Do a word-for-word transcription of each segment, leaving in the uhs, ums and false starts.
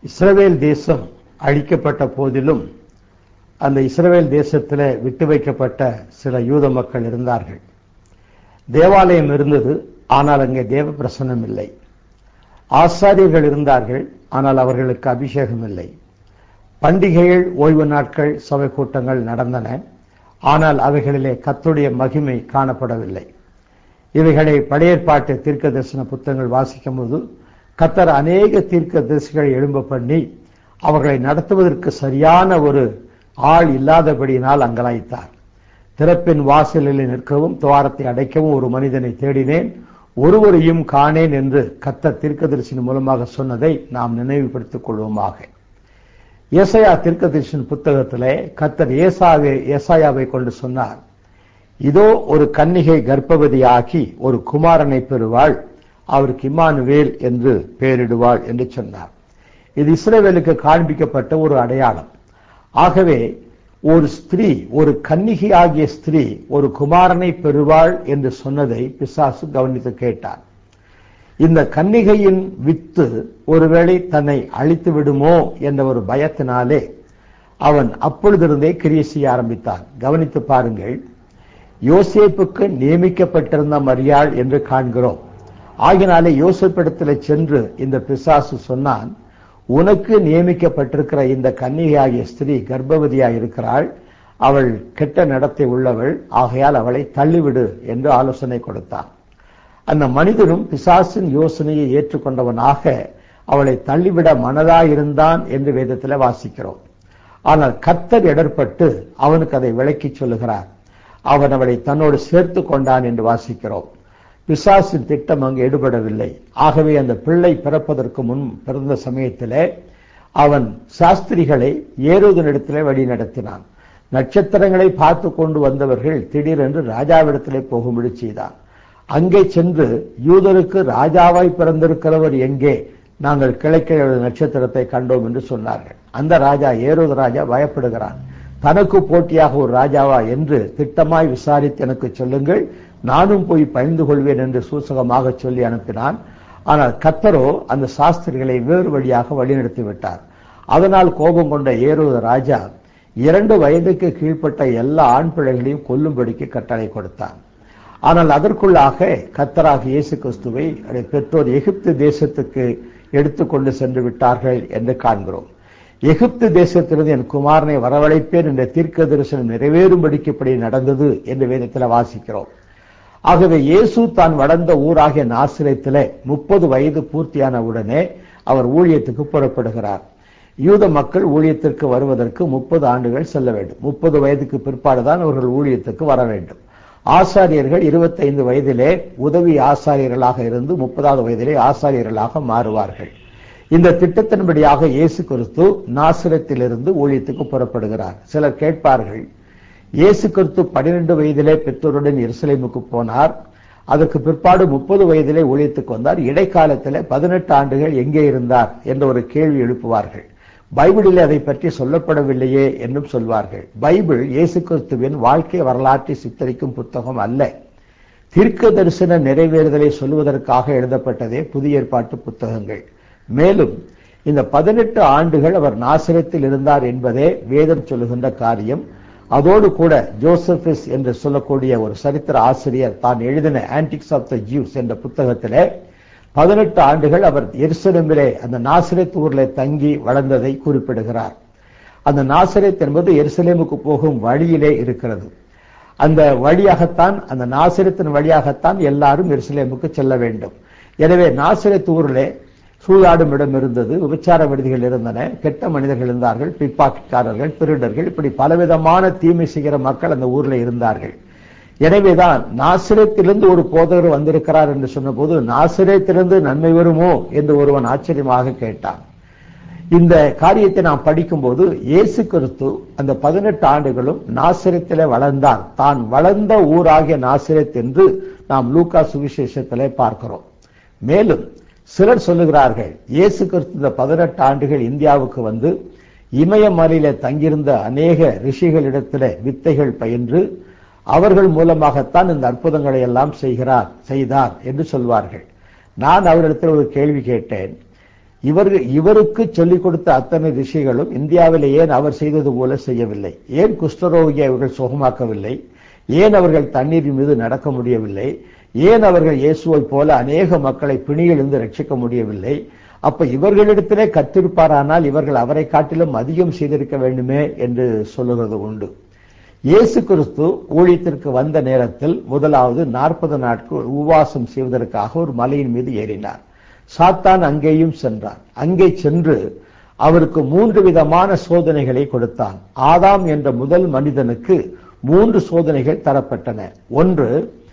இஸ்ரவேல் தேசம் அழிக்கப்பட்ட போதிலும் அந்த இஸ்ரவேல் தேசத்தில் விட்டு வைக்கப்பட்ட சில யூத மக்கள் இருந்தார்கள். தேவாலயம் இருந்தது, ஆனால் அங்கே தேவ பிரசன்னம் இல்லை. ஆசாரியர்கள் இருந்தார்கள், ஆனால் அவர்களுக்கு அபிஷேகம் இல்லை. பண்டிகைகள், ஓய்வு நாட்கள், சபை கூட்டங்கள் நடந்தன, ஆனால் அவைகளிலே கர்த்தருடைய மகிமை காணப்படவில்லை. இவைகளை பழைய ஏற்பாட்டு தீர்க்க தரிசன புத்தகங்கள் வாசிக்கும் போது கர்த்தர் அநேக தீர்க்க தரிசிகளை எழும்ப பண்ணி அவர்களை நடத்துவதற்கு சரியான ஒரு ஆள் இல்லாதபடியினால் அங்கலாய்த்தார். திறப்பின் வாசலில் நிற்கவும் துவாரத்தை அடைக்கவும் ஒரு மனிதனை தேடினேன், ஒருவரையும் காணேன் என்று கர்த்தர் தீர்க்கதரிசியின் மூலமாக சொன்னதை நாம் நினைவுபடுத்திக் கொள்வோமாக. ஏசாயா தீர்க்கதரிசியின் புத்தகத்திலே கர்த்தர் ஏசாவை ஏசாயாவை கொண்டு சொன்னார், இதோ ஒரு கன்னிகை கர்ப்பவதியாகி ஒரு குமாரனை பெறுவாள், அவருக்கு இம்மானுவேல் என்று பெயரிடுவாள் என்று சொன்னார். இது இஸ்ரவேலுக்கு காண்பிக்கப்பட்ட ஒரு அடையாளம். ஆகவே ஒரு ஸ்திரீ, ஒரு கன்னிகை ஆகிய ஸ்திரீ ஒரு குமாரனை பெறுவாள் என்று சொன்னதை பிசாசு கவனித்து கேட்டார். இந்த கன்னிகையின் வித்து ஒருவேளை தன்னை அழித்து விடுமோ என்ற ஒரு பயத்தினாலே அவன் அப்பொழுதிருந்தே கிரியை செய்ய ஆரம்பித்தான். கவனித்து பாருங்கள், யோசேப்புக்கு நியமிக்கப்பட்டிருந்த மரியாள் என்று காண்கிறோம். ஆகினாலே யோசேப்பிடத்தில் சென்று இந்த பிசாசு சொன்னான், உனக்கு நியமிக்கப்பட்டிருக்கிற இந்த கன்னிகையாகிய ஸ்திரீ கர்ப்பவதியாய் இருக்கிறாள், அவள் கெட்ட நடத்தை உள்ளவள், ஆகையால் அவளை தள்ளிவிடு என்று ஆலோசனை கொடுத்தான். அந்த மனிதனும் பிசாசின் யோசனையை ஏற்றுக்கொண்டவனாக அவளை தள்ளிவிட மனதாயிருந்தான் என்று வேதத்தில் வாசிக்கிறோம். ஆனால் கர்த்தர் இடர்பட்டு அவனுக்கு அதை விளக்கி சொல்லுகிறார். அவன் அவளை தன்னோடு சேர்த்து கொண்டான் என்று வாசிக்கிறோம். பிசாசின் திட்டம் அங்கு எடுபடவில்லை. ஆகவே அந்த பிள்ளை பிறப்பதற்கு முன் பிறந்த சமயத்திலே அவன் சாஸ்திரிகளை ஏரோதனிடத்திலே வழி நடத்தினான். நட்சத்திரங்களை பார்த்து கொண்டு வந்தவர்கள் திடீரென்று ராஜாவிடத்திலே போகும்படி செய்தான். அங்கே சென்று யூதருக்கு ராஜாவாய் பிறந்திருக்கிறவர் எங்கே, நாங்கள் கிழக்கிழ நட்சத்திரத்தை கண்டோம் என்று சொன்னார்கள். அந்த ராஜா, ஏரோது ராஜா பயப்படுகிறான். தனக்கு போட்டியாக ஒரு ராஜாவா என்று திட்டமாய் விசாரித்து எனக்கு சொல்லுங்கள், நானும் போய் பயந்து கொள்வேன் என்று சூசகமாக சொல்லி அனுப்பினான். ஆனால் கர்த்தரோ அந்த சாஸ்திரிகளை வேறு வழியாக வழிநடத்தி விட்டார். அதனால் கோபம் கொண்ட ஏரோது ராஜா இரண்டு வயதுக்கு கீழ்ப்பட்ட எல்லா ஆண் பிள்ளைகளையும் கொல்லும்படிக்கு கட்டளை கொடுத்தான். ஆனால் அதற்குள்ளாக கர்த்தராக இயேசு கிறிஸ்துவை பெற்றோர் எகிப்து தேசத்துக்கு எடுத்துக்கொண்டு சென்று விட்டார்கள் என்று காண்கிறோம். எகிப்து தேசத்திலிருந்து என் குமாரனை வரவழைப்பேன் என்ற தீர்க்க தரிசனம் நிறைவேறும்படிக்கு இப்படி நடந்தது என்று வேதத்தில் வாசிக்கிறோம். ஆகவே இயேசு தான் வளர்ந்த ஊராகிய நாசரேத்திலே முப்பது வயது பூர்த்தியான உடனே அவர் ஊழியத்துக்கு புறப்படுகிறார். யூத மக்கள் ஊழியத்திற்கு வருவதற்கு முப்பது ஆண்டுகள் செல்ல வேண்டும். முப்பது வயதுக்கு பிற்பாடுதான் அவர்கள் ஊழியத்துக்கு வர வேண்டும். ஆசாரியர்கள் இருபத்தி ஐந்து வயதிலே உதவி ஆசாரியர்களாக இருந்து முப்பதாவது வயதிலே ஆசாரியர்களாக மாறுவார்கள். இந்த திட்டத்தின்படியாக இயேசு கிறிஸ்து நாசரேத்திலிருந்து ஊழியத்துக்கு புறப்படுகிறார். சிலர் கேட்பார்கள், இயேசு கிறிஸ்து பன்னிரண்டு வயதிலே பெற்றோருடன் எருசலேமுக்கு போனார், அதற்கு பிற்பாடு முப்பது வயதிலே ஊழியத்துக்கு வந்தார், இடைக்காலத்திலே பதினெட்டு ஆண்டுகள் எங்கே இருந்தார் என்ற ஒரு கேள்வி எழுப்புவார்கள். பைபிளில் அதை பற்றி சொல்லப்படவில்லையே என்றும் சொல்வார்கள். பைபிள் இயேசு கிறிஸ்துவின் வாழ்க்கை வரலாற்றை சித்தரிக்கும் புத்தகம் அல்ல. தீர்க்க தரிசன நிறைவேறுதலை சொல்வதற்காக எழுதப்பட்டதே புதிய ஏற்பாட்டு புத்தகங்கள். மேலும் இந்த பதினெட்டு ஆண்டுகள் அவர் நாசரேத்தில் இருந்தார் என்பதே வேதம் சொல்லுகின்ற காரியம். அதோடு கூட ஜோசபிஸ் என்று சொல்லக்கூடிய ஒரு சரித்திர ஆசிரியர் தான் எழுதின ஆன்டிக்ஸ் ஆஃப் த ஜூஸ் என்ற புத்தகத்திலே பதினெட்டு ஆண்டுகள் அவர் எருசலேமிலே அந்த நாசரேத் ஊரிலே தங்கி வளர்ந்ததை குறிப்பிடுகிறார். அந்த நாசரேத் என்பது எருசலேமுக்கு போகும் வழியிலே இருக்கிறது. அந்த வழியாகத்தான், அந்த நாசரேத்தின் வழியாகத்தான் எல்லாரும் எருசலேமுக்கு செல்ல வேண்டும். எனவே நாசரேத் ஊரிலே சூதாடும் இடம் இருந்தது, விபச்சார விடுதிகள் இருந்தன, கெட்ட மனிதர்கள் இருந்தார்கள், பிப்பாக்கிக்காரர்கள், திருடர்கள், இப்படி பலவிதமான தீமை செய்கிற மக்கள் அந்த ஊரில் இருந்தார்கள். எனவேதான் நாசரேத்திலிருந்து ஒரு போதகர் வந்திருக்கிறார் என்று சொன்னபோது நாசரேத்திலிருந்து நன்மை வருமோ என்று ஒருவன் ஆச்சரியமாக கேட்டான். இந்த காரியத்தை நாம் படிக்கும்போது இயேசு கிறிஸ்து அந்த பதினெட்டு ஆண்டுகளும் நாசரேத்திலே வளர்ந்தார். தான் வளர்ந்த ஊராகிய நாசரேத் என்று நாம் லூக்கா சுவிசேஷத்திலே பார்க்கிறோம். மேலும் சிலர் சொல்லுகிறார்கள், இயேசு கிறிஸ்து இந்த பதினெட்டு ஆண்டுகள் இந்தியாவுக்கு வந்து இமயமலையில தங்கியிருந்த அநேக ரிஷிகளிடத்திலே வித்தைகள் பயின்று அவர்கள் மூலமாகத்தான் இந்த அற்புதங்களை எல்லாம் செய்கிறார் செய்தார் என்று சொல்வார்கள். நான் அவரிடத்தில் ஒரு கேள்வி கேட்டேன், இவர்கள் இவருக்கு சொல்லிக் கொடுத்த அத்தனை ரிஷிகளும் இந்தியாவில் ஏன் அவர் செய்தது போல செய்யவில்லை? ஏன் குஷ்டரோகியை அவர்கள் சுகமாக்கவில்லை? ஏன் அவர்கள் தண்ணீரின் மீது நடக்க முடியவில்லை? ஏன் அவர்கள் இயேசுவை போல அநேக மக்களை பிணியிலிருந்து ரட்சிக்க முடியவில்லை? அப்ப இவர்களிடத்திலே கற்றிருப்பாரானால் இவர்கள் அவரை காட்டிலும் அதிகம் செய்திருக்க வேண்டுமே என்று சொல்லுகிறது உண்டு. இயேசு கிறிஸ்து ஊழியத்திற்கு வந்த நேரத்தில் முதலாவது நாற்பது நாட்கள் உபவாசம் செய்வதற்காக ஒரு மலையின் மீது ஏறினார். சாத்தான் அங்கேயும் சென்றார். அங்கே சென்று அவருக்கு மூன்று விதமான சோதனைகளை கொடுத்தான். ஆதாம் என்ற முதல் மனிதனுக்கு மூன்று சோதனைகள் தரப்பட்டன. ஒன்று,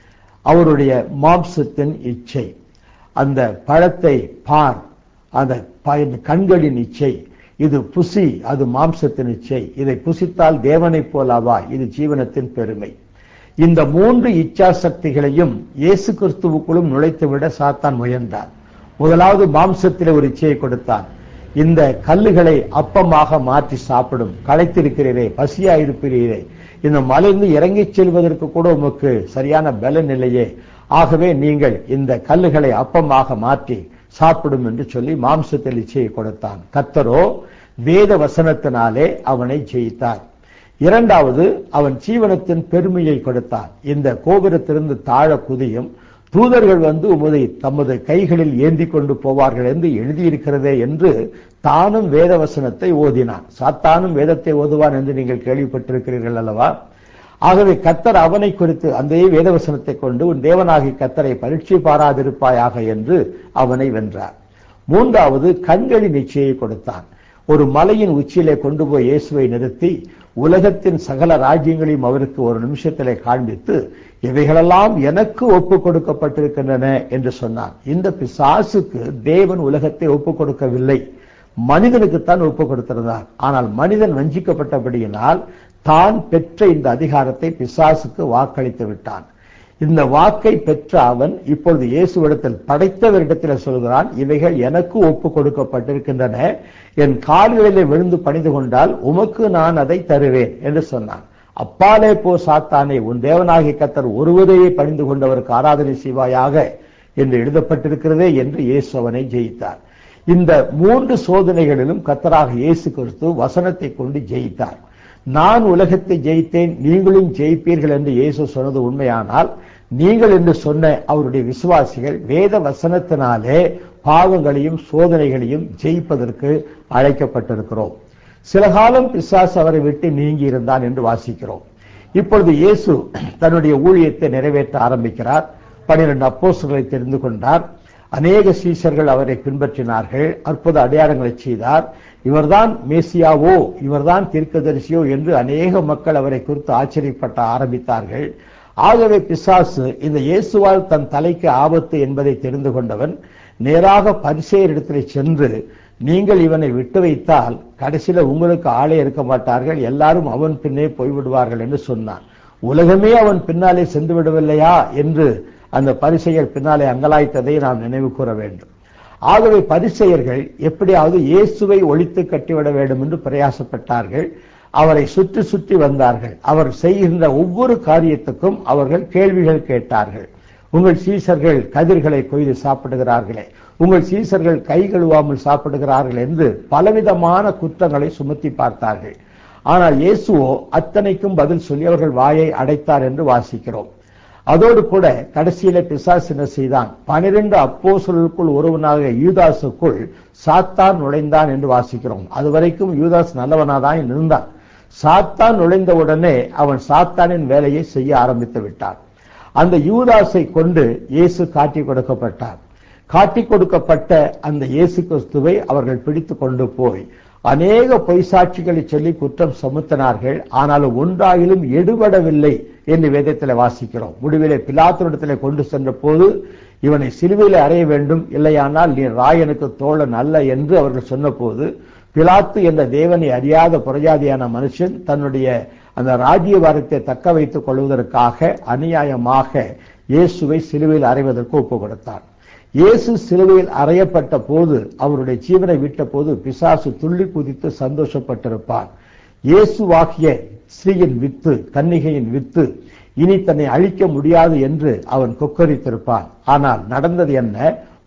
அவருடைய மாம்சத்தின் இச்சை, அந்த பழத்தை பார், அந்த கண்களின் இச்சை, இது புசி, அது மாம்சத்தின் இச்சை, இதை புசித்தால் தேவனைப் போலாவா, இது ஜீவனத்தின் பெருமை. இந்த மூன்று இச்சா சக்திகளையும் இயேசு கிறிஸ்துவுக்குள்ளும் நுழைத்துவிட சாத்தான் முயன்றார். முதலாவது மாம்சத்திலே ஒரு இச்சையை கொடுத்தான். இந்த கல்லுகளை அப்பமாக மாற்றி சாப்பிடும், களைத்திருக்கிறீரே, பசியா இருக்கிறீரே, இந்த மலையிலிருந்து இறங்கிச் செல்வதற்கு கூட உமக்கு சரியான பலன் இல்லையே, ஆகவே நீங்கள் இந்த கல்லுகளை அப்பமாக மாற்றி சாப்பிடும் என்று சொல்லி மாம்சத்தில் இச்சையை கொடுத்தான். கர்த்தரோ வேத வசனத்தினாலே அவனை ஜெயித்தார். இரண்டாவது, அவன் ஜீவனத்தின் பெருமையை கொடுத்தான். இந்த கோபுரத்திலிருந்து தாழ குதியும், தூதர்கள் வந்து உமதை தமது கைகளில் ஏந்தி கொண்டு போவார்கள் என்று எழுதியிருக்கிறதே என்று தானும் வேத வசனத்தை ஓதினான். சாத்தானும் வேதத்தை ஓதுவான் என்று நீங்கள் கேள்விப்பட்டிருக்கிறீர்கள் அல்லவா? ஆகவே கர்த்தர் அவனை குறித்து அந்த வேதவசனத்தை கொண்டு உன் தேவனாகி கர்த்தரை பரீட்சை பாராதிருப்பாயாக என்று அவனை வென்றார். மூன்றாவது, கண்களின் இச்சையை கொடுத்தான். ஒரு மலையின் உச்சியிலே கொண்டு போய் இயேசுவை நிறுத்தி உலகத்தின் சகல ராஜ்யங்களையும் அவருக்கு ஒரு நிமிஷத்திலே காண்பித்து இவைகளெல்லாம் எனக்கு ஒப்பு கொடுக்கப்பட்டிருக்கின்றன என்று சொன்னான். இந்த பிசாசுக்கு தேவன் உலகத்தை ஒப்பு கொடுக்கவில்லை, மனிதனுக்குத்தான் ஒப்பு கொடுத்திருந்தார். ஆனால் மனிதன் வஞ்சிக்கப்பட்டபடியினால் தான் பெற்ற இந்த அதிகாரத்தை பிசாசுக்கு வாக்களித்து விட்டான். இந்த வாக்கை பெற்ற அவன் இப்பொழுது இயேசுவிடத்தில் படைத்தவரிடத்தில் சொல்கிறான், இவைகள் எனக்கு ஒப்பு கொடுக்கப்பட்டிருக்கின்றன, என் கால்களிலே விழுந்து பணிந்து கொண்டால் உமக்கு நான் அதை தருவேன் என்று சொன்னான். அப்பாலே போ சாத்தானே, உன் தேவனாகிய கர்த்தர் ஒருவரையே பணிந்து கொண்டவருக்கு ஆராதனை செய்வாயாக என்று எழுதப்பட்டிருக்கிறதே என்று இயேசு அவனை ஜெயித்தார். இந்த மூன்று சோதனைகளிலும் கர்த்தராக இயேசு கிறிஸ்து வசனத்தை கொண்டு ஜெயித்தார். நான் உலகத்தை ஜெயித்தேன், நீங்களும் ஜெயிப்பீர்கள் என்று இயேசு சொன்னது உண்மையானால், நீங்கள் என்று சொன்ன அவருடைய விசுவாசிகள் வேத வசனத்தினாலே பாவங்களையும் சோதனைகளையும் ஜெயிப்பதற்கு அழைக்கப்பட்டிருக்கிறோம். சில காலம் பிசாசு அவரை விட்டு நீங்கி இருந்தான் என்று வாசிக்கிறோம். இப்பொழுது இயேசு தன்னுடைய ஊழியத்தை நிறைவேற்ற ஆரம்பிக்கிறார். பன்னிரண்டு அப்போஸ்தலர்களை தெரிந்து கொண்டார். அநேக சீஷர்கள் அவரை பின்பற்றினார்கள். அற்புத அடையாளங்களை செய்தார். இவர்தான் மேசியாவோ, இவர்தான் தீர்க்கதரிசியோ என்று அநேக மக்கள் அவரை குறித்து ஆச்சரியப்பட்ட ஆரம்பித்தார்கள். ஆகவே பிசாசு இந்த இயேசுவால் தன் தலைக்கு ஆபத்து என்பதை தெரிந்து கொண்டவன் நேராக பரிசேயரிடத்தில் சென்று, நீங்கள் இவனை விட்டு வைத்தால் கடைசியில உங்களுக்கு ஆளே இருக்க மாட்டார்கள், எல்லாரும் அவன் பின்னே போய்விடுவார்கள் என்று சொன்னான். உலகமே அவன் பின்னாலே சென்று விடவில்லையா என்று அந்த பரிசேயர் பின்னாலே அங்கலாய்த்ததை நாம் நினைவு கூற வேண்டும். ஆகவே பரிசேயர்கள் எப்படியாவது இயேசுவை ஒழித்து கட்டிவிட வேண்டும் என்று பிரயாசப்பட்டார்கள். அவரை சுற்றி சுற்றி வந்தார்கள். அவர் செய்கின்ற ஒவ்வொரு காரியத்துக்கும் அவர்கள் கேள்விகள் கேட்டார்கள். உங்கள் சீசர்கள் கதிர்களை கொய்து சாப்பிடுகிறார்களே, உங்கள் சீசர்கள் கை கழுவாமல் சாப்பிடுகிறார்கள் என்று பலவிதமான குற்றங்களை சுமத்தி பார்த்தார்கள். ஆனால் இயேசுவோ அத்தனைக்கும் பதில் சொல்லி அவர்கள் வாயை அடைத்தார் என்று வாசிக்கிறோம். அதோடு கூட கடைசியில பிசாசு என்ன செய்தான்? பனிரெண்டு அப்போஸ்தலருக்குள் ஒருவனாக யூதாசுக்குள் சாத்தான் நுழைந்தான் என்று வாசிக்கிறோம். அதுவரைக்கும் யூதாஸ் நல்லவனாதான் இருந்தான். சாத்தான் நுழைந்தவுடனே அவன் சாத்தானின் வேலையை செய்ய ஆரம்பித்து விட்டான். அந்த யூதாசை கொண்டு இயேசு காட்டி கொடுக்கப்பட்டார். காட்டி கொடுக்கப்பட்ட அந்த இயேசு கிறிஸ்துவை அவர்கள் பிடித்து கொண்டு போய் அநேக பொய் சாட்சிகளை சொல்லி குற்றம் சுமத்தினார்கள். ஆனாலும் ஒன்றாகிலும் எடுபடவில்லை என்று வேதத்தில் வாசிக்கிறோம். முடிவிலே பிலாத்துவிடத்திலே கொண்டு சென்ற போது இவனை சிலுவையில் அறைய வேண்டும், இல்லையானால் நீ ராயனுக்கு தோழன் அல்ல என்று அவர்கள் சொன்ன போது, பிலாத்து என்ற தேவனை அறியாத புறஜாதியான மனுஷன் தன்னுடைய அந்த ராஜ்யபாரத்தை தக்க வைத்துக் கொள்வதற்காக அநியாயமாக இயேசுவை சிலுவையில் அறைவதற்கு ஒப்பு கொடுத்தார். இயேசு சிலுவையில் அறையப்பட்ட போது, அவருடைய ஜீவனை விட்ட போது பிசாசு துள்ளி குதித்து சந்தோஷப்பட்டிருப்பான். இயேசுவாகிய ஸ்ரீயின் வித்து, கன்னிகையின் வித்து இனி தன்னை அழிக்க முடியாது என்று அவன் கொக்கரித்திருப்பான். ஆனால் நடந்தது என்ன?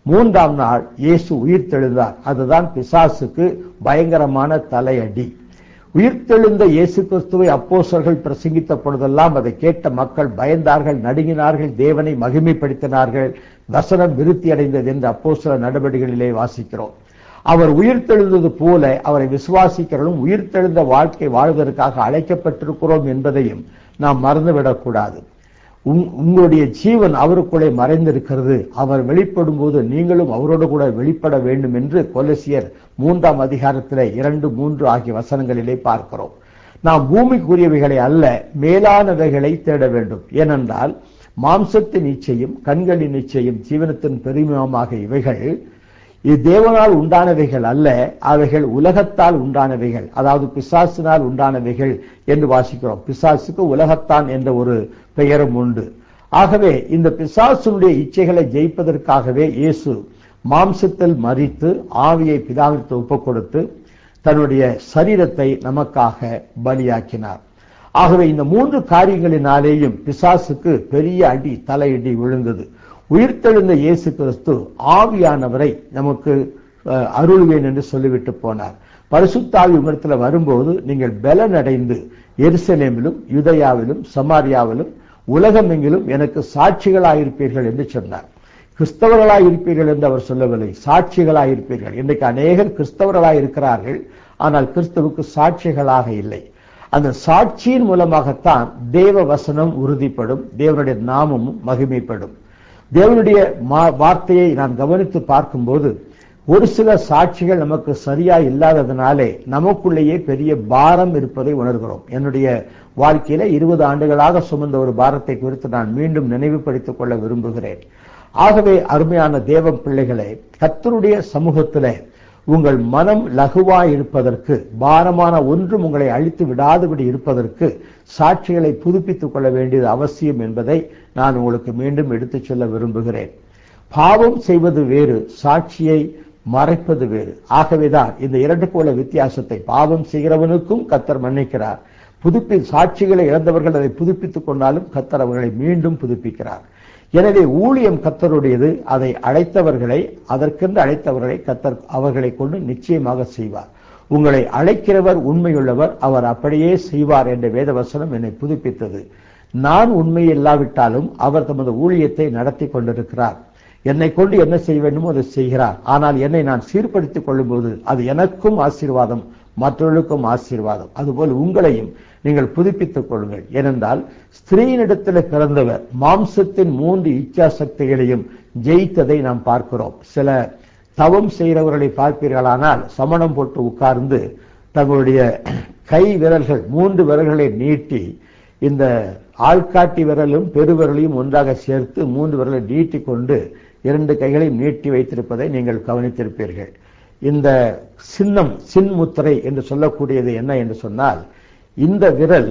மூன்றாம் நாள் இயேசு உயிர்த்தெழுந்தார். அதுதான் பிசாசுக்கு பயங்கரமான தலையடி. உயிர்த்தெழுந்த இயேசு கிறிஸ்துவை அப்போஸ்தலர்கள் பிரசங்கித்த பொழுதெல்லாம் அதை கேட்ட மக்கள் பயந்தார்கள், நடுங்கினார்கள், தேவனை மகிமைப்படுத்தினார்கள். வசனம் விருத்தி அடைந்தது என்று அப்போஸ்தலர் நடவடிக்கைகளிலே வாசிக்கிறோம். அவர் உயிர்த்தெழுந்தது போல அவரை விசுவாசிக்கிறவர்களும் உயிர்த்தெழுந்த வாழ்க்கை வாழ்வதற்காக அழைக்கப்பட்டிருக்கிறோம் என்பதையும் நாம் மறந்துவிடக்கூடாது. உங்களுடைய ஜீவன் அவருக்குள்ளே மறைந்திருக்கிறது. அவர் வெளிப்படும் போது நீங்களும் அவரோடு கூட வெளிப்பட வேண்டும் என்று கொலோசியர் மூன்றாம் அதிகாரத்திலே இரண்டு மூன்று ஆகிய வசனங்களிலே பார்க்கிறோம். நாம் பூமிக்குரியவைகளை அல்ல, மேலானவைகளை தேட வேண்டும். ஏனென்றால் மாம்சத்தின் இச்சையும் கண்களின் இச்சையும் ஜீவனத்தின் பெருமிதமாக இவைகள் இது தேவனால் உண்டானவைகள் அல்ல, அவைகள் உலகத்தால் உண்டானவைகள், அதாவது பிசாசினால் உண்டானவைகள் என்று வாசிக்கிறோம். பிசாசுக்கு உலகத்தான் என்ற ஒரு பெயரும் உண்டு. ஆகவே இந்த பிசாசுடைய இச்சைகளை ஜெயிப்பதற்காகவே இயேசு மாம்சத்தில் மரித்து ஆவியை பிதாவிற்கு ஒப்புக் கொடுத்து தன்னுடைய சரீரத்தை நமக்காக பலியாக்கினார். ஆகவே இந்த மூன்று காரியங்களினாலேயும் பிசாசுக்கு பெரிய அடி தலையடி விழுந்தது. உயிர்த்தெழுந்த இயேசு கிறிஸ்து ஆவியானவரை நமக்கு அருள்வேன் என்று சொல்லிவிட்டு போனார். பரிசுத்த ஆவி உங்களிடத்தில் வரும்போது நீங்கள் பலன் அடைந்து எருசலேமிலும் யூதேயாவிலும் சமாரியாவிலும் உலகமெங்கிலும் எனக்கு சாட்சிகளாயிருப்பீர்கள் என்று சொன்னார். கிறிஸ்தவர்களாயிருப்பீர்கள் என்று அவர் சொல்லவில்லை, சாட்சிகளாயிருப்பீர்கள். இன்றைக்கு அநேகர் கிறிஸ்தவர்களாயிருக்கிறார்கள், ஆனால் கிறிஸ்துவுக்கு சாட்சிகளாக இல்லை. அந்த சாட்சியின் மூலமாகத்தான் தேவ வசனம் உறுதிப்படும், தேவனுடைய நாமமும் மகிமைப்படும். தேவனுடைய வார்த்தையை நான் கவனித்து பார்க்கும்போது ஒரு சில சாட்சிகள் நமக்கு சரியா இல்லாததுனாலே நமக்குள்ளேயே பெரிய பாரம் இருப்பதை உணர்கிறோம். என்னுடைய வாழ்க்கையில இருபது ஆண்டுகளாக சுமந்த ஒரு பாரத்தை குறித்து நான் மீண்டும் நினைவுபடுத்திக் கொள்ள விரும்புகிறேன். ஆகவே அருமையான தேவ பிள்ளைகளே, கர்த்தருடைய சமூகத்திலே உங்கள் மனம் லகுவாய் இருப்பதற்கு, பாரமான ஒன்றும் உங்களை அழித்து விடாதபடி இருப்பதற்கு சாட்சிகளை புதுப்பித்துக் கொள்ள வேண்டியது அவசியம் என்பதை நான் உங்களுக்கு மீண்டும் எடுத்துச் சொல்ல விரும்புகிறேன். பாவம் செய்வது வேறு, சாட்சியை மறைப்பது வேறு. ஆகவேதான் இந்த இரண்டுக்கு உள்ள வித்தியாசத்தை பாவம் செய்கிறவனுக்கும் கர்த்தர் மன்னிக்கிறார். புதுப்பி சாட்சிகளை இழந்தவர்கள் அதை புதுப்பித்துக் கொண்டாலும் கர்த்தர் அவர்களை மீண்டும் புதுப்பிக்கிறார். எனவே ஊழியம் கர்த்தருடையது. அதை அழைத்தவர்களை, அதற்கென்று அழைத்தவர்களை கர்த்தர் அவர்களை கொண்டு நிச்சயமாக செய்வார். உங்களை அழைக்கிறவர் உண்மையுள்ளவர், அவர் அப்படியே செய்வார் என்ற வேதவசனம் என்னை புதுப்பித்தது. நான் உண்மை இல்லாவிட்டாலும் அவர் தமது ஊழியத்தை நடத்தி கொண்டிருக்கிறார். என்னை கொண்டு என்ன செய்ய வேண்டுமோ அதை செய்கிறார். ஆனால் என்னை நான் சீர்படுத்திக் கொள்ளும் போது அது எனக்கும் ஆசீர்வாதம், மற்றவர்களுக்கும் ஆசீர்வாதம். அதுபோல் உங்களையும் நீங்கள் புதுப்பித்துக் கொள்ளுங்கள். ஏனென்றால் ஸ்திரீனிடத்தில் பிறந்தவர் மாம்சத்தின் மூன்று இச்சா சக்திகளையும் ஜெயித்ததை நாம் பார்க்கிறோம். சில தவம் செய்கிறவர்களை பார்ப்பீர்களானால் சமணம் போட்டு உட்கார்ந்து தங்களுடைய கை விரல்கள் மூன்று விரல்களை நீட்டி இந்த ஆள்காட்டி விரலும் பெருவிரலையும் ஒன்றாக சேர்த்து மூன்று விரலை நீட்டி கொண்டு இரண்டு கைகளையும் நீட்டி வைத்திருப்பதை நீங்கள் கவனித்திருப்பீர்கள். இந்த சின்னம், சின்முத்திரை என்று சொல்லக்கூடியது என்ன என்று சொன்னால், இந்த விரல்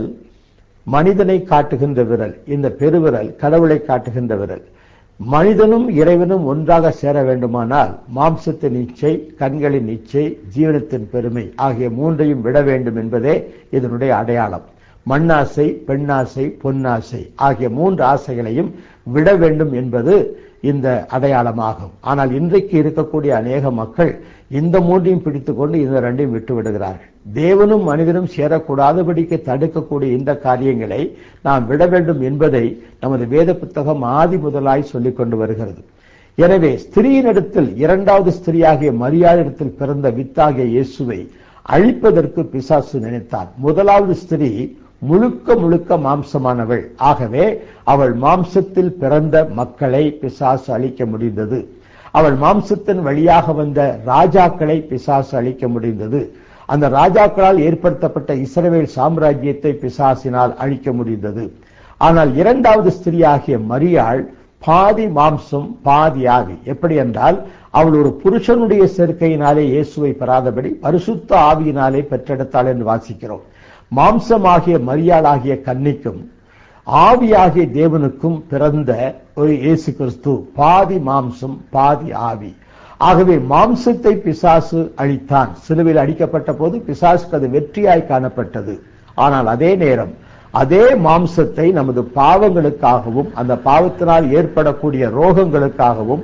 மனிதனை காட்டுகின்ற விரல், இந்த பெருவிரல் கடவுளை காட்டுகின்ற விரல். மனிதனும் இறைவனும் ஒன்றாக சேர வேண்டுமானால் மாம்சத்தின் இச்சை, கண்களின் இச்சை, ஜீவனத்தின் பெருமை ஆகிய மூன்றையும் விட வேண்டும் என்பதே இதனுடைய அடையாளம். மண்ணாசை, பெண்ணாசை, பொன்னாசை ஆகிய மூன்று ஆசைகளையும் விட வேண்டும் என்பது இந்த அடையாளமாகும். ஆனால் இன்றைக்கு இருக்கக்கூடிய அநேக மக்கள் இந்த மூன்றையும் பிடித்துக் கொண்டு இந்த ரெண்டையும் விட்டு விடுகிறார்கள். தேவனும் மனிதனும் சேரக்கூடாதபடிக்கு தடுக்கக்கூடிய இந்த காரியங்களை நாம் விட வேண்டும் என்பதை நமது வேத புத்தகம் ஆதி முதலாய் சொல்லிக் கொண்டு வருகிறது. எனவே ஸ்திரீயினிடத்தில் இரண்டாவது ஸ்திரீயாகிய மரியாளிடத்தில் பிறந்த வித்தாகிய இயேசுவை அழிப்பதற்கு பிசாசு நினைத்தான். முதலாவது ஸ்திரீ முழுக்க முழுக்க மாம்சமானவள். ஆகவே அவள் மாம்சத்தில் பிறந்த மக்களை பிசாசு அழிக்க முடிந்தது. அவள் மாம்சத்தின் வழியாக வந்த ராஜாக்களை பிசாசு அழிக்க முடிந்தது. அந்த ராஜாக்களால் ஏற்படுத்தப்பட்ட இஸ்ரவேல் சாம்ராஜ்யத்தை பிசாசினால் அழிக்க முடிந்தது. ஆனால் இரண்டாவது ஸ்திரீயாகிய மரியாள் பாதி மாம்சம் பாதி ஆவி. எப்படி என்றால், அவள் ஒரு புருஷனுடைய சேர்க்கையினாலே இயேசுவை பெறாதபடி பரிசுத்த ஆவியினாலே பெற்றெடுத்தாள் என்று வாசிக்கிறோம். மாம்சமாகிய மரியாளாகிய கன்னிக்கும் ஆவியாகிய தேவனுக்கும் பிறந்த ஒரு இயேசு கிறிஸ்து பாதி மாம்சம் பாதி ஆவி. ஆகவே மாம்சத்தை பிசாசு அழித்தான். சிலுவையில் அடிக்கப்பட்ட போது பிசாசுக்கு அது வெற்றியாய் காணப்பட்டது. ஆனால் அதே நேரம் அதே மாம்சத்தை நமது பாவங்களுக்காகவும் அந்த பாவத்தினால் ஏற்படக்கூடிய ரோகங்களுக்காகவும்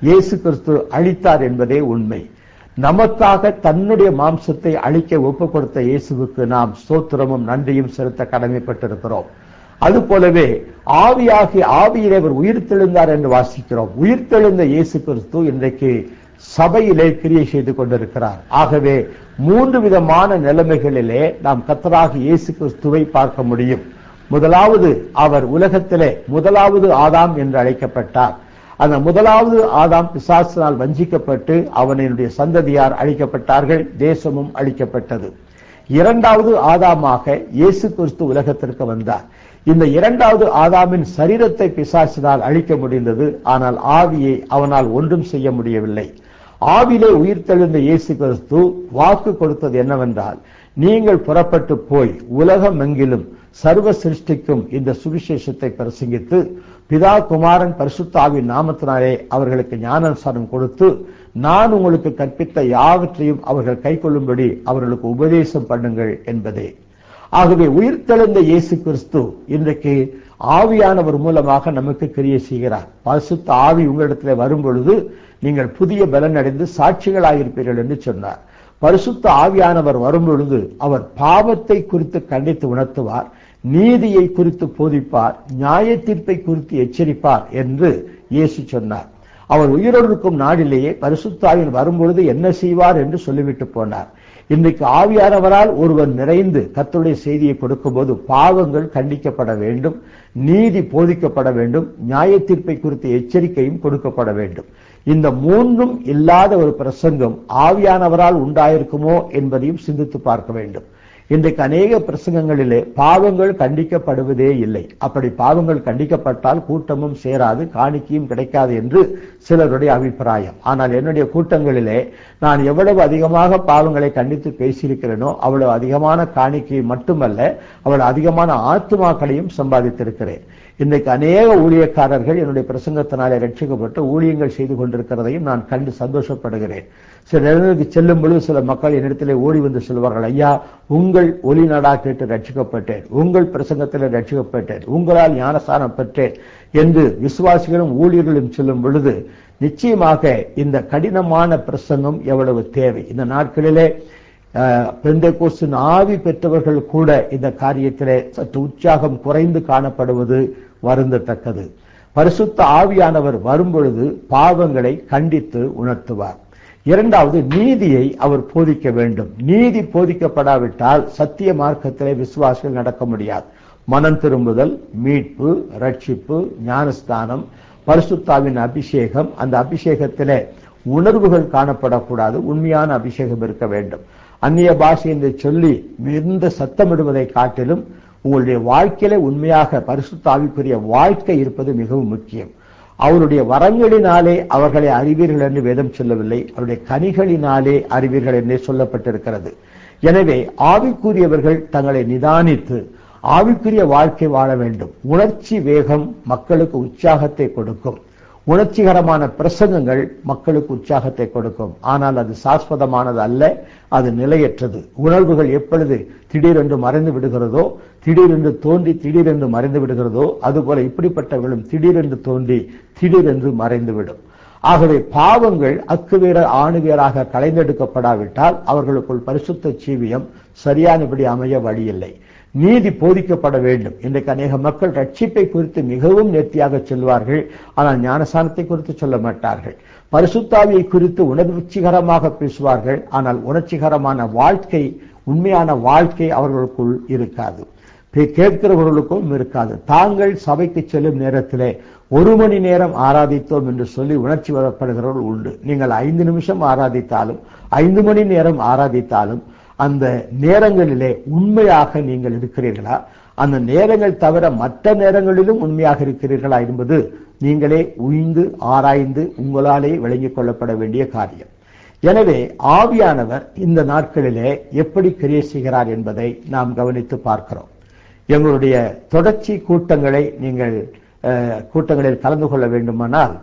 இயேசு கிறிஸ்து அழித்தார் என்பதே உண்மை. நமக்காக தன்னுடைய மாம்சத்தை அழிக்க ஒப்பு கொடுத்த இயேசுவுக்கு நாம் ஸ்தோத்திரமும் நன்றியும் செலுத்த கடமைப்பட்டிருக்கிறோம். அதுபோலவே ஆவியாகி ஆவியிலே அவர் உயிர்த்தெழுந்தார் என்று வாசிக்கிறோம். உயிர்த்தெழுந்த இயேசு கிறிஸ்து இன்றைக்கு சபையிலே கிரியை செய்து கொண்டிருக்கிறார். ஆகவே மூன்று விதமான நிலைமைகளிலே நாம் கர்த்தராகிய இயேசு கிறிஸ்துவை பார்க்க முடியும். முதலாவது, அவர் உலகத்திலே முதலாவது ஆதாம் என்று அழைக்கப்பட்டார். அந்த முதலாவது ஆதாம் பிசாசினால் வஞ்சிக்கப்பட்டு அவனுடைய சந்ததியார் அழிக்கப்பட்டார்கள், தேசமும் அழிக்கப்பட்டது. இரண்டாவது ஆதாமாக இயேசு கிறிஸ்து உலகத்திற்கு வந்தார். இந்த இரண்டாவது ஆதாமின் சரீரத்தை பிசாசினால் அழிக்க முடிந்தது, ஆனால் ஆவியை அவனால் ஒன்றும் செய்ய முடியவில்லை. ஆவிலே உயிர்த்தெழுந்த இயேசு கிறிஸ்து வாக்கு கொடுத்தது என்னவென்றால், நீங்கள் புறப்பட்டு போய் உலகம் எங்கிலும் சர்வ சிருஷ்டிக்கும் இந்த சுவிசேஷத்தை பிரசங்கித்து பிதா குமாரன் பரிசுத்த ஆவியின் நாமத்தினாலே அவர்களுக்கு ஞானஸ்நானம் கொடுத்து நான் உங்களுக்கு கற்பித்த யாவற்றையும் அவர்கள் கைக்கொள்ளும்படி அவர்களுக்கு உபதேசம் பண்ணுங்கள் என்பதே. ஆகவே உயிர்த்தெழுந்த இயேசு கிறிஸ்து இன்றைக்கு ஆவியானவர் மூலமாக நமக்கு கிரியை செய்கிறார். பரிசுத்த ஆவி உங்களிடத்தில் வரும் பொழுது நீங்கள் புதிய பலன் அடைந்து சாட்சிகளாயிருப்பீர்கள் என்று சொன்னார். பரிசுத்த ஆவியானவர் வரும் பொழுது அவர் பாவத்தை குறித்து கண்டித்து உணர்த்துவார், நீதியை குறித்து போதிப்பார், நியாய தீர்ப்பை குறித்து எச்சரிப்பார் என்று இயேசு சொன்னார். அவர் உயிரோடு நாளிலேயே பரிசுத்த ஆவியானவர் வரும்பொழுது என்ன செய்வார் என்று சொல்லிவிட்டு போனார். இன்றைக்கு ஆவியானவரால் ஒருவர் நிறைந்து கர்த்தருடைய செய்தியை கொடுக்கும் போது பாவங்கள் கண்டிக்கப்பட வேண்டும், நீதி போதிக்கப்பட வேண்டும், நியாய தீர்ப்பை குறித்த எச்சரிக்கையும் கொடுக்கப்பட வேண்டும். இந்த மூன்றும் இல்லாத ஒரு பிரசங்கம் ஆவியானவரால் உண்டாயிருக்குமோ என்பதையும் சிந்தித்து பார்க்க வேண்டும். இன்றைக்கு அநேக பிரசங்கங்களிலே பாவங்கள் கண்டிக்கப்படுவதே இல்லை. அப்படி பாவங்கள் கண்டிக்கப்பட்டால் கூட்டமும் சேராது, காணிக்கையும் கிடைக்காது என்று சிலருடைய அபிப்பிராயம். ஆனால் என்னுடைய கூட்டங்களிலே நான் எவ்வளவு அதிகமாக பாவங்களை கண்டித்து பேசியிருக்கிறேனோ அவ்வளவு அதிகமான காணிக்கை மட்டுமல்ல, அவ்வளவு அதிகமான ஆத்துமாக்களையும் சம்பாதித்திருக்கிறேன். இன்றைக்கு அநேக ஊழியக்காரர்கள் என்னுடைய பிரசங்கத்தினாலே ரட்சிக்கப்பட்டு ஊழியங்கள் செய்து கொண்டிருக்கிறதையும் நான் கண்டு சந்தோஷப்படுகிறேன். சில இடங்களுக்கு செல்லும் பொழுது சில மக்கள் என்னிடத்திலே ஓடி வந்து சொல்வார்கள், ஐயா உங்கள் ஒலி நடா கேட்டு ரட்சிக்கப்பட்டேன், உங்கள் பிரசங்கத்திலே ரட்சிக்கப்பட்டேன், உங்களால் ஞானஸ்நானம் பெற்றேன் என்று விசுவாசிகளும் ஊழியர்களும் சொல்லும் பொழுது நிச்சயமாக இந்த கடினமான பிரசங்கம் எவ்வளவு தேவை. இந்த நாட்களிலே பெந்தேகோஸ்தின் ஆவி பெற்றவர்கள் கூட இந்த காரியத்திலே சற்று உற்சாகம் குறைந்து காணப்படுவது வருந்தத்தக்கது. பரிசுத்த ஆவியானவர் வரும்பொழுது பாவங்களை கண்டித்து உணர்த்துவார். இரண்டாவது, நீதியை அவர் போதிக்க வேண்டும். நீதி போதிக்கப்படாவிட்டால் சத்திய மார்க்கத்திலே விசுவாசிகள் நடக்க முடியாது. மனம் திரும்புதல், மீட்பு, ரட்சிப்பு, ஞானஸ்தானம், பரிசுத்தாவின் அபிஷேகம், அந்த அபிஷேகத்திலே உணர்வுகள் காணப்படக்கூடாது, உண்மையான அபிஷேகம் இருக்க வேண்டும். அந்நிய பாஷை என்று சொல்லி மிகுந்த சத்தமிடுவதை காட்டிலும் உங்களுடைய வாழ்க்கையில உண்மையாக பரிசுத்த ஆவிக்குரிய வாழ்க்கை இருப்பது மிகவும் முக்கியம். அவருடைய வரங்களினாலே அவர்களை அறிவீர்கள் என்று வேதம் சொல்லவில்லை, அவருடைய கனிகளினாலே அறிவீர்கள் என்றே சொல்லப்பட்டிருக்கிறது. எனவே ஆவிக்குரியவர்கள் தங்களை நிதானித்து ஆவிக்குரிய வாழ்க்கை வாழ வேண்டும். உணர்ச்சி வேகம் மக்களுக்கு உற்சாகத்தை கொடுக்கும், உணர்ச்சிகரமான பிரசங்கங்கள் மக்களுக்கு உற்சாகத்தை கொடுக்கும். ஆனால் அது சாஸ்வதமானது அல்ல, அது நிலையற்றது. உணர்வுகள் எப்பொழுது திடீரென்று மறைந்து விடுகிறதோ, திடீரென்று தோன்றி திடீரென்று மறைந்து விடுகிறதோ, அதுபோல இப்படிப்பட்டவர்களும் திடீரென்று தோன்றி திடீரென்று மறைந்துவிடும். ஆகவே பாவங்கள் அக்குவேர ஆணுவேராக களைந்தெடுக்கப்படாவிட்டால் அவர்களுக்குள் பரிசுத்த ஜீவியம் சரியானபடி அமைய வழியில்லை. நீதி போதிக்கப்பட வேண்டும். இன்றைக்கு அநேக மக்கள் ரட்சிப்பை குறித்து மிகவும் நேர்த்தியாக சொல்வார்கள், ஆனால் ஞானஸ்நானத்தை குறித்து சொல்ல மாட்டார்கள். பரிசுத்தாவியை குறித்து உணர்ச்சிகரமாக பேசுவார்கள், ஆனால் உணர்ச்சிகரமான வாழ்க்கை, உண்மையான வாழ்க்கை அவர்களுக்குள் இருக்காது, கேட்கிறவர்களுக்கும் இருக்காது. தாங்கள் சபைக்கு செல்லும் நேரத்திலே ஒரு மணி நேரம் ஆராதித்தோம் என்று சொல்லி உணர்ச்சி வரப்படுகிறவர்கள் உண்டு. நீங்கள் ஐந்து நிமிஷம் ஆராதித்தாலும் ஐந்து மணி நேரம் ஆராதித்தாலும் அந்த நேரங்களிலே உண்மையாக நீங்கள் இருக்கிறீர்களா? அந்த நேரங்கள் தவிர மற்ற நேரங்களிலும் உண்மையாக இருக்கிறீர்களா என்பது நீங்களே உய்ந்து ஆராய்ந்து உங்களாலே விளங்கிக் கொள்ளப்பட வேண்டிய காரியம். எனவே ஆவியானவர் இந்த நாட்களிலே எப்படி கிரியை செய்கிறார் என்பதை நாம் கவனித்து பார்க்கிறோம். எங்களுடைய தொடர்ச்சி கூட்டங்களை நீங்கள் கூட்டங்களில் கலந்து கொள்ள வேண்டுமானால்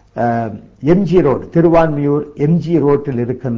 எம்ஜி ரோடு, திருவான்மியூர் எம்ஜி ரோட்டில் இருக்கின்ற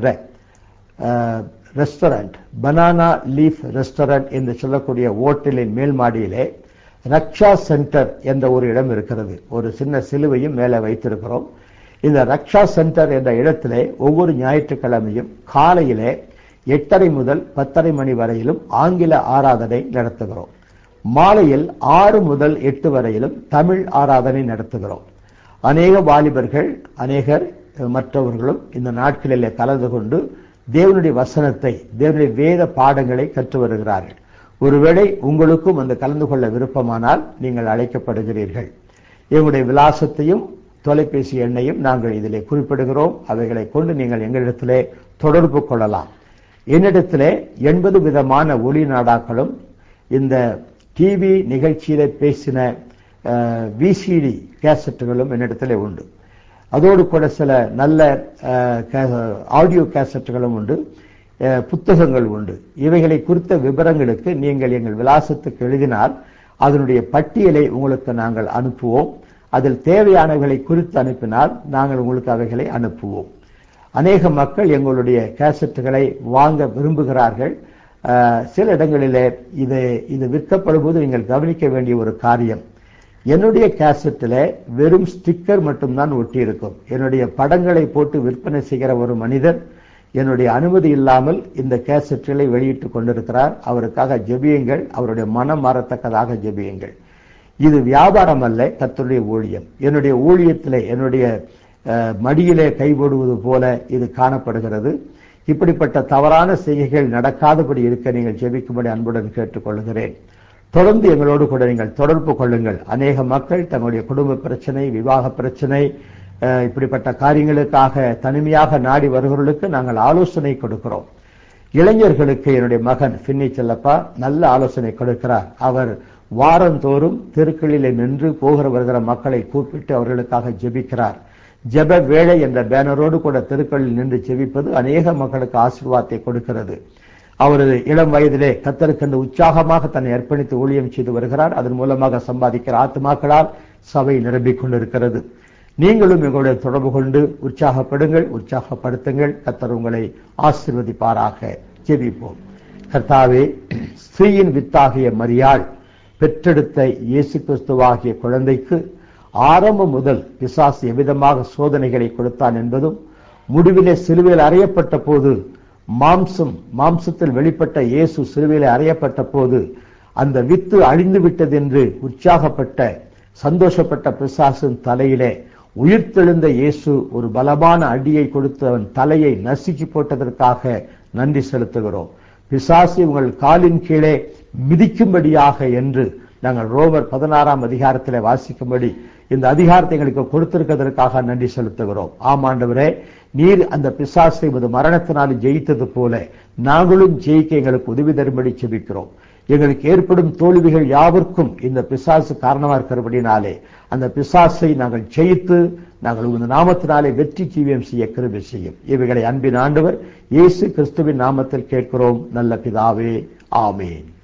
ரெஸ்டாரண்ட், பனானா லீஃப் ரெஸ்டாரண்ட் என்று சொல்லக்கூடிய ஓட்டலின் மேல் மாடியிலே ரக்ஷா சென்டர் என்ற ஒரு இடம் இருக்கிறது. ஒரு சின்ன சிலுவையும் மேலே வைத்திருக்கிறோம். இந்த ரக்ஷா சென்டர் என்ற இடத்திலே ஒவ்வொரு ஞாயிற்றுக்கிழமையும் காலையிலே எட்டரை முதல் பத்தரை மணி வரையிலும் ஆங்கில ஆராதனை நடத்துகிறோம். மாலையில் ஆறு முதல் எட்டு வரையிலும் தமிழ் ஆராதனை நடத்துகிறோம். அநேக வாலிபர்கள் அநேகர் மற்றவர்களும் இந்த நாட்களிலே கலந்து கொண்டு தேவனுடைய வசனத்தை, தேவனுடைய வேத பாடங்களை கற்று வருகிறார்கள். ஒருவேளை உங்களுக்கும் அந்த கலந்து கொள்ள விருப்பமானால் நீங்கள் அழைக்கப்படுகிறீர்கள். எங்களுடைய விலாசத்தையும் தொலைபேசி எண்ணையும் நாங்கள் இதிலே குறிப்பிடுகிறோம். அவைகளை கொண்டு நீங்கள் எங்களிடத்திலே தொடர்பு கொள்ளலாம். என்னிடத்திலே எண்பது விதமான ஒளி நாடாக்களும் இந்த டிவி நிகழ்ச்சியில பேசின விசிடி கேசட்டுகளும் என்னிடத்திலே உண்டு. அதோடு கூட சில நல்ல ஆடியோ கேசட்டுகளும் உண்டு, புத்தகங்கள் உண்டு. இவைகளை குறித்த விவரங்களுக்கு நீங்கள் எங்கள் விலாசத்துக்கு எழுதினால் அதனுடைய பட்டியலை உங்களுக்கு நாங்கள் அனுப்புவோம். அதில் தேவையானவைகளை குறித்து அனுப்பினால் நாங்கள் உங்களுக்கு அவைகளை அனுப்புவோம். அநேக மக்கள் எங்களுடைய கேசட்டுகளை வாங்க விரும்புகிறார்கள். சில இடங்களிலே இது இது விற்கப்படும் போது நீங்கள் கவனிக்க வேண்டிய ஒரு காரியம், என்னுடைய கேசட்டில் வெறும் ஸ்டிக்கர் மட்டும்தான் ஒட்டி இருக்கும். என்னுடைய படங்களை போட்டு விற்பனை செய்கிற ஒரு மனிதர் என்னுடைய அனுமதி இல்லாமல் இந்த கேசட்டுகளை வெளியிட்டுக் கொண்டிருக்கிறார். அவருக்காக ஜெபியுங்கள், அவருடைய மனம் மாறத்தக்கதாக ஜெபியுங்கள். இது வியாபாரம் அல்ல, கர்த்தருடைய ஊழியம். என்னுடைய ஊழியத்திலே என்னுடைய மடியிலே கைபோடுவது போல இது காணப்படுகிறது. இப்படிப்பட்ட தவறான செய்கைகள் நடக்காதபடி இருக்க நீங்கள் ஜெபிக்கும்படி அன்புடன் கேட்டுக்கொள்கிறேன். தொடர்ந்து எங்களோடு கூட நீங்கள் தொடர்பு கொள்ளுங்கள். அநேக மக்கள் தங்களுடைய குடும்ப பிரச்சனை, விவாக பிரச்சனை, இப்படிப்பட்ட காரியங்களுக்காக தனிமையாக நாடி வருகிறவர்களுக்கு நாங்கள் ஆலோசனை கொடுக்கிறோம். இளைஞர்களுக்கு என்னுடைய மகன் பின்னி செல்லப்பா நல்ல ஆலோசனை கொடுக்கிறார். அவர் வாரந்தோறும் தெருக்களிலே நின்று போகிற வருகிற மக்களை கூப்பிட்டு அவர்களுக்காக ஜெபிக்கிறார். ஜெப வேளை என்ற பேனரோடு கூட தெருக்களில் நின்று ஜெபிப்பது அநேக மக்களுக்கு ஆசீர்வாதத்தை கொடுக்கிறது. அவரது இளம் வயதிலே கர்த்தருக்கென்று உற்சாகமாக தன்னை அர்ப்பணித்து ஊழியம் செய்து வருகிறார். அதன் மூலமாக சம்பாதிக்கிற ஆத்துமாக்களால் சபை நிரம்பிக் கொண்டிருக்கிறது. நீங்களும் எங்களுடைய தொடர்பு கொண்டு உற்சாகப்படுங்கள், உற்சாகப்படுத்துங்கள். கர்த்தர் உங்களை ஆசீர்வதிப்பாராக. ஜெபிப்போம். கர்த்தாவே, ஸ்திரீயின் வித்தாகிய மரியாள் பெற்றெடுத்த இயேசு கிறிஸ்துவாகிய குழந்தைக்கு ஆரம்பம் முதல் பிசாசு எவ்விதமாக சோதனைகளை கொடுத்தான் என்பதும், முடிவிலே சிலுவையில் அறையப்பட்ட போது மாம்சம் மாம்சத்தில் வெளிப்பட்ட இயேசு சிலுவையில் அறையப்பட்ட போது அந்த வித்து அழிந்து விட்டது என்று உற்சாகப்பட்ட சந்தோஷப்பட்ட பிசாசின் தலையிலே உயிர்த்தெழுந்த இயேசு ஒரு பலமான அடியை கொடுத்து அவன் தலையை நசுக்கி போட்டதற்காக நன்றி செலுத்துகிறோம். பிசாசு உங்கள் காலின் கீழே மிதிக்கும்படியாக என்று நாங்கள் ரோமர் பதினாறாம் அதிகாரத்திலே வாசிக்கும்படி இந்த அதிகாரத்தை எங்களுக்கு கொடுத்திருக்கிறதற்காக நன்றி செலுத்துகிறோம். ஆமாண்டவரே, நீர் அந்த பிசாசை ஒரு மரணத்தினால் ஜெயித்தது போல நாங்களும் ஜெயிக்க எங்களுக்கு உதவி தரும்படி செபிக்கிறோம். எங்களுக்கு ஏற்படும் தோல்விகள் யாவருக்கும் இந்த பிசாசு காரணமா இருக்கிறபடினாலே அந்த பிசாசை நாங்கள் ஜெயித்து நாங்கள் உங்கள் நாமத்தினாலே வெற்றி ஜீவியம் செய்ய கிருபை செய்யும். இவைகளை அன்பின் ஆண்டவர் இயேசு கிறிஸ்துவின் நாமத்தில் கேட்கிறோம் நல்ல பிதாவே, ஆமேன்.